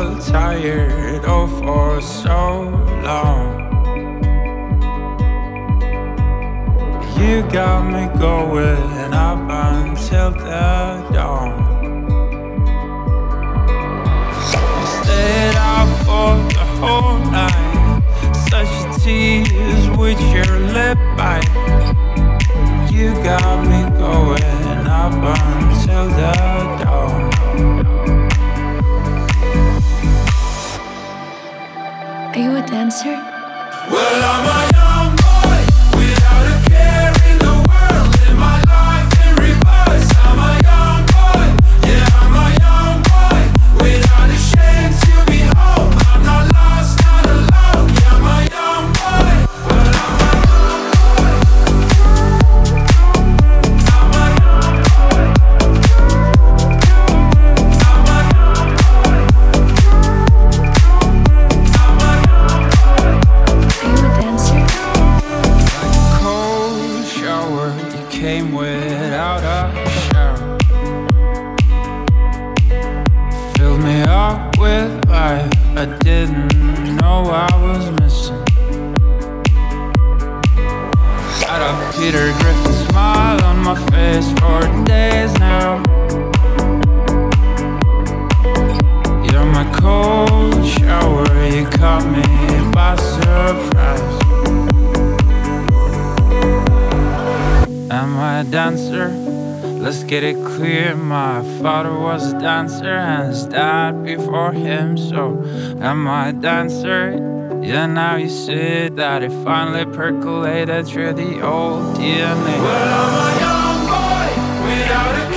felt tired, oh, for so long. You got me going up until the dawn. Stayed out for the whole night, such a tease with your lip bite. You got me going up until the dawn. Are you a dancer? Well, I'm a young boy without a care in the world. Live my life in reverse. I'm a young boy, yeah, I'm a young boy without a shame to be home. I'm not lost, not alone. Yeah, I'm a young boy. Well, I'm a young boy. I'm a young boy. I'm a young boy. I'm a young boy. Are you a dancer? Like a cold shower, you came without a shower. Filled me up with life I didn't know I was missing. Got a Peter Griffin smile on my face for days now. You're my cold shower, you caught me by surprise. Am I a dancer? Let's get it clear. My father was a dancer and his dad before him. So am I a dancer? Yeah, now you see that it finally percolated through the old DNA. Well, I'm a young boy without a